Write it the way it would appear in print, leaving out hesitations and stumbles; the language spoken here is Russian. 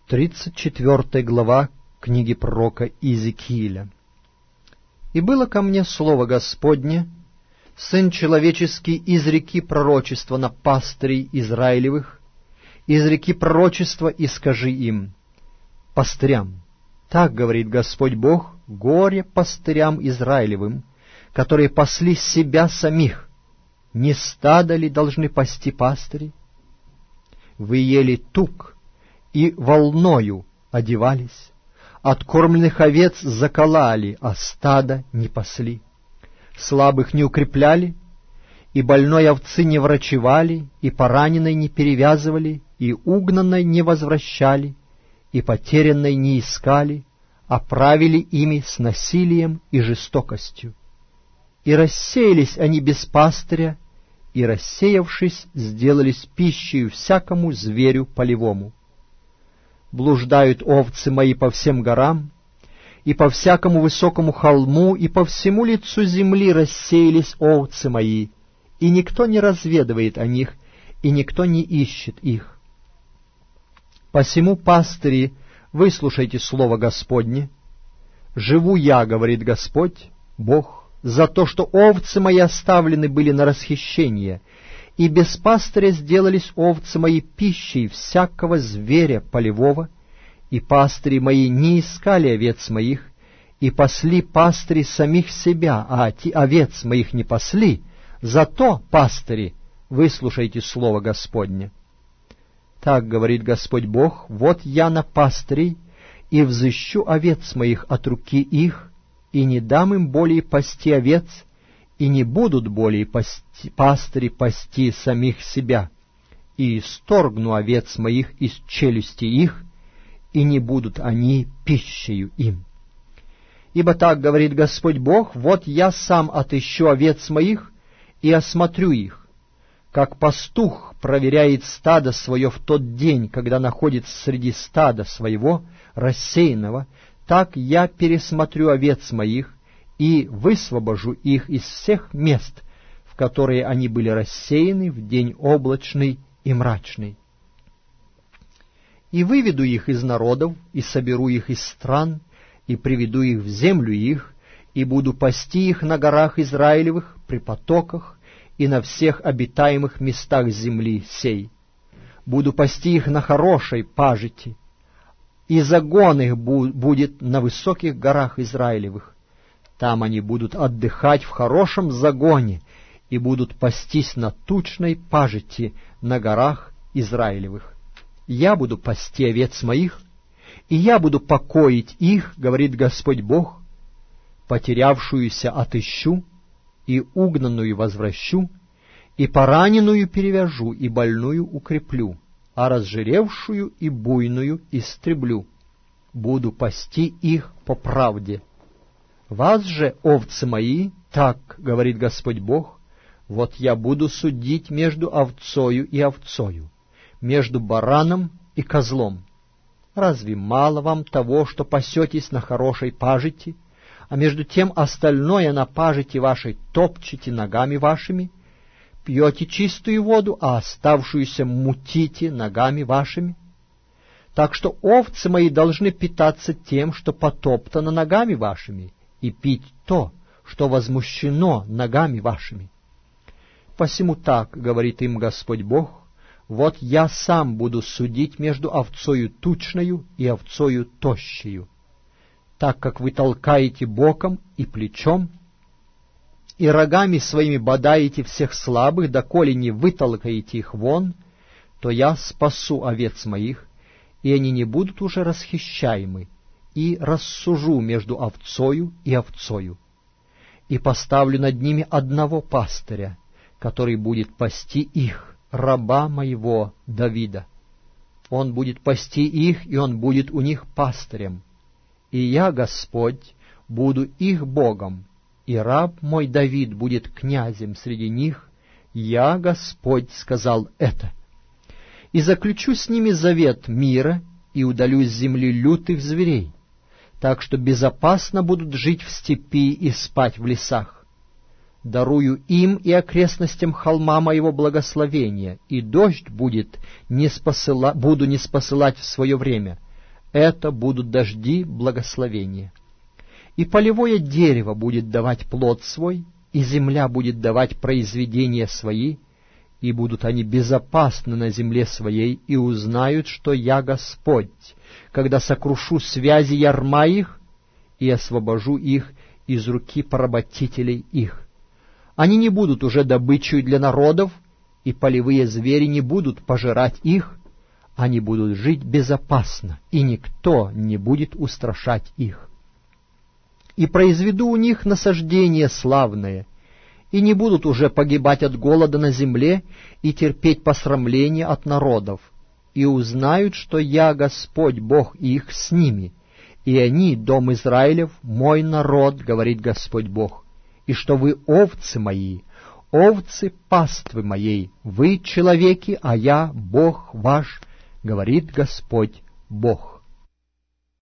34 глава книги пророка Иезекииля. «И было ко мне слово Господне: Сын человеческий, изреки пророчество на пастырей Израилевых, изреки пророчество и скажи им, пастырям, так говорит Господь Бог, горе пастырям Израилевым, которые пасли себя самих. Не стадо ли должны пасти пастыри? Вы ели тук и волною одевались, откормленных овец заколали, а стадо не пасли. Слабых не укрепляли, и больной овцы не врачевали, и пораненной не перевязывали, и угнанной не возвращали, и потерянной не искали, а правили ими с насилием и жестокостью. И рассеялись они без пастыря, и, рассеявшись, сделались пищей всякому зверю полевому. Блуждают овцы мои по всем горам, и по всякому высокому холму, и по всему лицу земли рассеялись овцы мои, и никто не разведывает о них, и никто не ищет их. Посему, пастыри, выслушайте слово Господне. Живу я, говорит Господь, Бог, за то, что овцы мои оставлены были на расхищение, и без пастыря сделались овцы мои пищей всякого зверя полевого, и пастыри мои не искали овец моих, и пасли пастыри самих себя, а овец моих не пасли. Зато, пастыри, выслушайте слово Господне. Так говорит Господь Бог: вот я на пастырей, и взыщу овец моих от руки их, и не дам им более пасти овец, и не будут более пастыри пасти самих себя, и исторгну овец моих из челюсти их, и не будут они пищею им. Ибо так говорит Господь Бог: вот я сам отыщу овец моих и осмотрю их, как пастух проверяет стадо свое в тот день, когда находится среди стада своего рассеянного, так я пересмотрю овец моих и высвобожу их из всех мест, в которые они были рассеяны в день облачный и мрачный. И выведу их из народов, и соберу их из стран, и приведу их в землю их, и буду пасти их на горах Израилевых, при потоках, и на всех обитаемых местах земли сей. Буду пасти их на хорошей пажити, и загон их будет на высоких горах Израилевых. Там они будут отдыхать в хорошем загоне и будут пастись на тучной пажити на горах Израилевых. Я буду пасти овец моих, и я буду покоить их, говорит Господь Бог, потерявшуюся отыщу, и угнанную возвращу, и пораненную перевяжу, и больную укреплю, а разжиревшую и буйную истреблю. Буду пасти их по правде. Вас же, овцы мои, так говорит Господь Бог, вот я буду судить между овцою и овцою, между бараном и козлом. Разве мало вам того, что пасетесь на хорошей пажити, а между тем остальное на пажити вашей топчете ногами вашими? Пьете чистую воду, а оставшуюся мутите ногами вашими? Так что овцы мои должны питаться тем, что потоптано ногами вашими, и пить то, что возмущено ногами вашими. Посему так говорит им Господь Бог: вот я сам буду судить между овцою тучною и овцою тощею, так как вы толкаете боком и плечом, и рогами своими бодаете всех слабых, доколе не вытолкаете их вон, то я спасу овец моих, и они не будут уже расхищаемы, и рассужу между овцою и овцою, и поставлю над ними одного пастыря, который будет пасти их, раба моего Давида. Он будет пасти их, и он будет у них пастырем. И я, Господь, буду их Богом, и раб мой Давид будет князем среди них. Я, Господь, сказал это. И заключу с ними завет мира, и удалю с земли лютых зверей, так что безопасно будут жить в степи и спать в лесах. Дарую им и окрестностям холма моего благословения, и дождь буду не спосылать в свое время, это будут дожди благословения. И полевое дерево будет давать плод свой, и земля будет давать произведения свои, и будут они безопасны на земле своей, и узнают, что я Господь, когда сокрушу связи ярма их и освобожу их из руки поработителей их. Они не будут уже добычей для народов, и полевые звери не будут пожирать их, они будут жить безопасно, и никто не будет устрашать их. И произведу у них насаждение славное, и не будут уже погибать от голода на земле и терпеть посрамление от народов, и узнают, что я, Господь, Бог их с ними, и они, дом Израилев, мой народ, говорит Господь Бог, и что вы овцы мои, овцы паствы моей, вы человеки, а я Бог ваш, говорит Господь Бог.